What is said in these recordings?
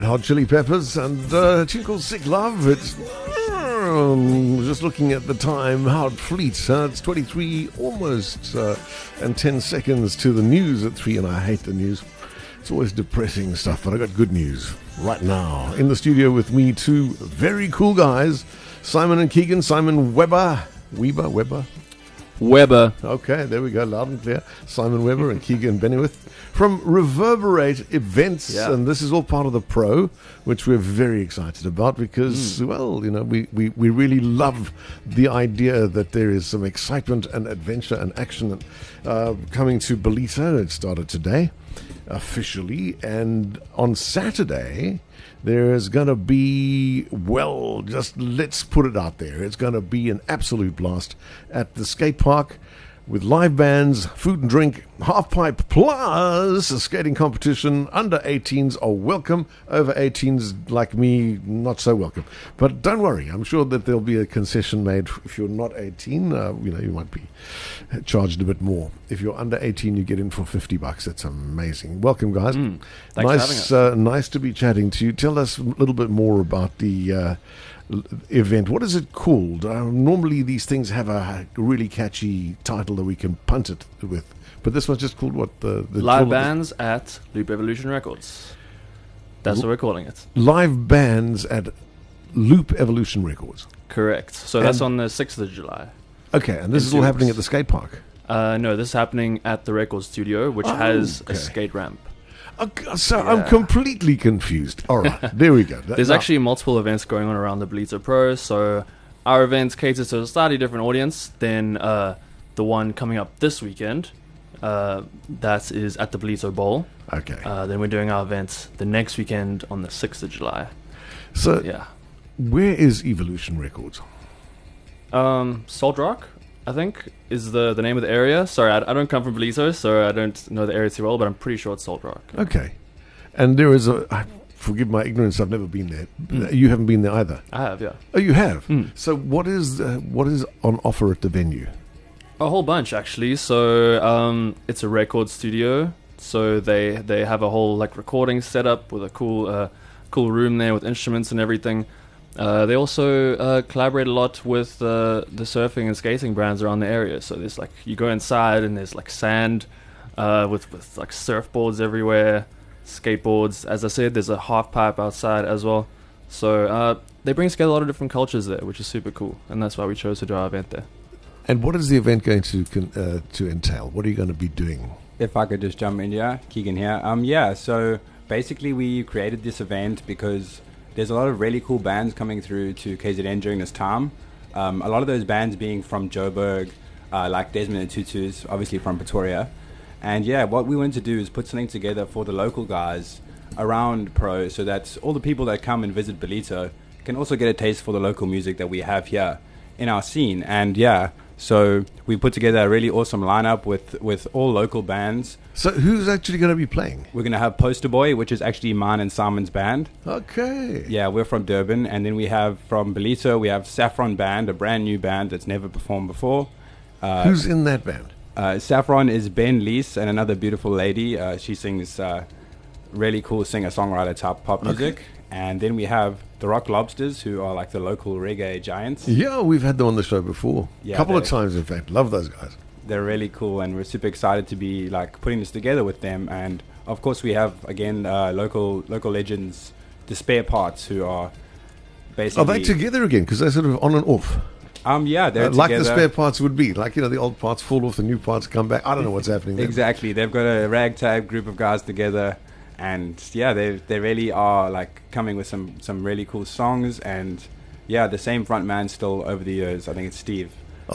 Hot Chili Peppers and a tune called Sick Love. It's just looking at the time, how it fleets. It's 23 almost and 10 seconds to the news at 3, and I hate the news. It's always depressing stuff, but I got good news right now. In the studio with me, two very cool guys, Simon and Keegan. Simon Weber. Okay, there we go, loud and clear. Simon Weber and Keegan Benewith from Reverberate Events, and this is all part of the Pro, which we're very excited about because, well, you know, we really love the idea that there is some excitement and adventure and action coming to Ballito. It started today, officially, and on Saturday there's going to be, well, just let's put it out there, it's going to be an absolute blast at the skate park with live bands, food and drink, half pipe, plus a skating competition. Under 18s are welcome. Over 18s, like me, not so welcome. But don't worry, I'm sure that there'll be a concession made. If you're not 18, you might be charged a bit more. If you're under 18, you get in for $50. That's amazing. Welcome, guys. Thanks for having us. Nice to be chatting to you. Tell us a little bit more about the event. What is it called? Normally these things have a really catchy title that we can punt it with, but this one's just called what? The Live Bands at Loop Evolution Records. That's what we're calling it. Live Bands at Loop Evolution Records. Correct. So that's on the 6th of July. Okay, and this is all happening at the skate park? No, this is happening at the record studio, which has a skate ramp. So I'm completely confused. All right, there we go. There's actually multiple events going on around the Ballito Pro, so our event caters to a slightly different audience than the one coming up this weekend. That is at the Ballito Bowl. Okay. Then we're doing our event the next weekend on the 6th of July. So, where is Evolution Records? Salt Rock, I think, is the name of the area. Sorry, I don't come from Ballito, so I don't know the area too well, but I'm pretty sure it's Salt Rock. Okay. And there is forgive my ignorance, I've never been there. You haven't been there either? I have, yeah. Oh, you have? So what is on offer at the venue? A whole bunch, actually. So it's a record studio, so they have a whole like recording setup with a cool room there with instruments and everything. They also collaborate a lot with the surfing and skating brands around the area. So there's like, you go inside and there's like sand with like surfboards everywhere, skateboards. As I said, there's a half pipe outside as well. So they bring together a lot of different cultures there, which is super cool. And that's why we chose to do our event there. And what is the event going to entail? What are you going to be doing? If I could just jump in, Keegan here. So basically we created this event because there's a lot of really cool bands coming through to KZN during this time. A lot of those bands being from Joburg, like Desmond and Tutus, obviously from Pretoria. And what we wanted to do is put something together for the local guys around Pro, so that all the people that come and visit Ballito can also get a taste for the local music that we have here in our scene. And so we put together a really awesome lineup with all local bands. So who's actually going to be playing? We're going to have Poster Boy, which is actually mine and Simon's band. Okay. Yeah, we're from Durban. And then we have from Ballito, we have Saffron Band, a brand new band that's never performed before. Who's in that band? Saffron is Ben Lees and another beautiful lady. She sings really cool singer-songwriter type pop music. And then we have the Rock Lobsters, who are like the local reggae giants. Yeah, we've had them on the show before. A couple of times, in fact. Love those guys. They're really cool, and we're super excited to be like putting this together with them. And of course, we have again local legends, the Spare Parts, who are basically. Are they together again? Because they're sort of on and off. They're like together. The Spare Parts would be. Like, the old parts fall off, the new parts come back. I don't know what's happening there. Exactly. They've got a ragtag group of guys together. And they really are like coming with some really cool songs. And the same front man still over the years. I think it's Steve.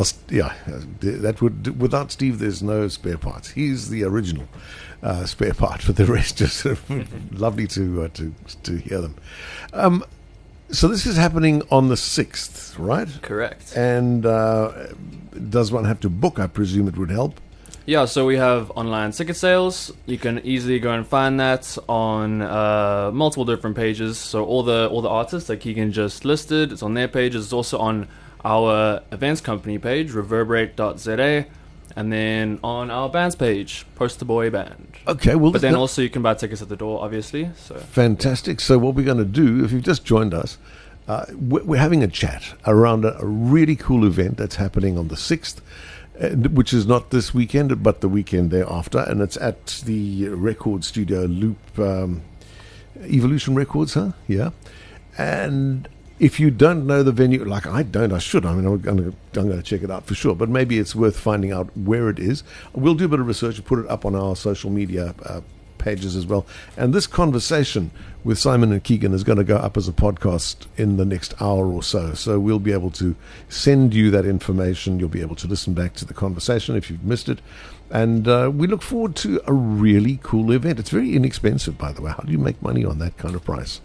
That would, without Steve, there's no Spare Parts. He's the original spare part. For the rest, just lovely to hear them. So this is happening on the 6th, right? Correct. And does one have to book? I presume it would help. Yeah, so we have online ticket sales. You can easily go and find that on multiple different pages. So all the artists that Keegan just listed, it's on their pages. It's also on our events company page, reverberate.za. And then on our bands page, Poster Boy Band. Okay, well, But then also you can buy tickets at the door, obviously. So fantastic. So what we're going to do, if you've just joined us, we're having a chat around a really cool event that's happening on the 6th, which is not this weekend, but the weekend thereafter, and it's at the record studio Loop, Evolution Records, huh? Yeah. And if you don't know the venue, like I don't, I should. I mean, I'm going to check it out for sure. But maybe it's worth finding out where it is. We'll do a bit of research and put it up on our social media pages as well. And this conversation with Simon and Keegan is going to go up as a podcast in the next hour or so. So we'll be able to send you that information. You'll be able to listen back to the conversation if you've missed it. And we look forward to a really cool event. It's very inexpensive, by the way. How do you make money on that kind of price?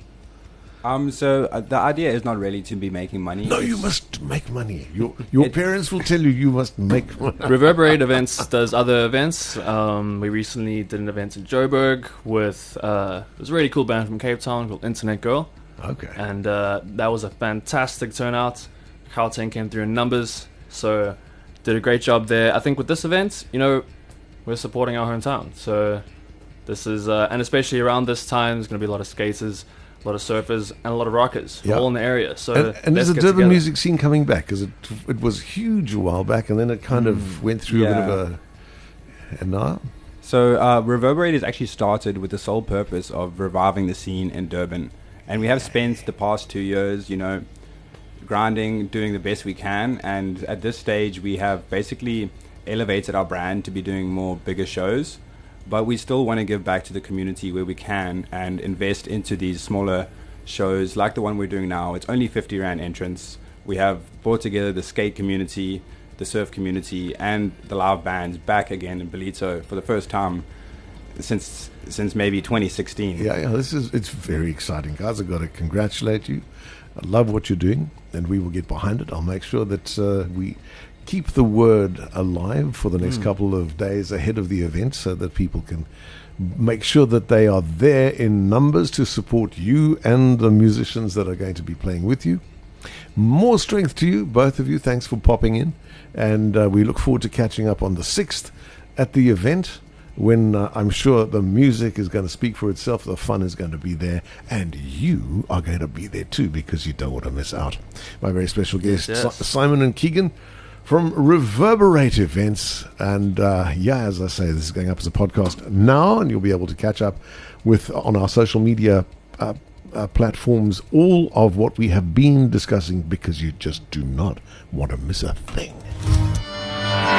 So the idea is not really to be making money. No, you must make money. Your parents will tell you must make money. Reverberate Events does other events. We recently did an event in Joburg with it was a really cool band from Cape Town called Internet Girl. Okay. And that was a fantastic turnout. Gauteng came through in numbers, so did a great job there. I think with this event, we're supporting our hometown. So this is, and especially around this time, there's going to be a lot of skaters, a lot of surfers, and a lot of rockers, all in the area. So and there's a Durban music scene coming back, because it was huge a while back, and then it kind of went through a bit of a... And now? So Reverberate is actually started with the sole purpose of reviving the scene in Durban. And we have spent the past 2 years, grinding, doing the best we can. And at this stage, we have basically elevated our brand to be doing more bigger shows. But we still want to give back to the community where we can and invest into these smaller shows like the one we're doing now. It's only 50 Rand entrance. We have brought together the skate community, the surf community, and the live bands back again in Ballito for the first time since maybe 2016. Yeah, it's very exciting, guys. I've got to congratulate you. I love what you're doing, and we will get behind it. I'll make sure that we keep the word alive for the next couple of days ahead of the event, so that people can make sure that they are there in numbers to support you and the musicians that are going to be playing with you. More strength to you, both of you. Thanks for popping in, and we look forward to catching up on the 6th at the event, when I'm sure the music is going to speak for itself, the fun is going to be there, and you are going to be there too, because you don't want to miss out. My very special guests, Simon and Keegan from Reverberate Events. And as I say, this is going up as a podcast now, and you'll be able to catch up on our social media platforms all of what we have been discussing, because you just do not want to miss a thing.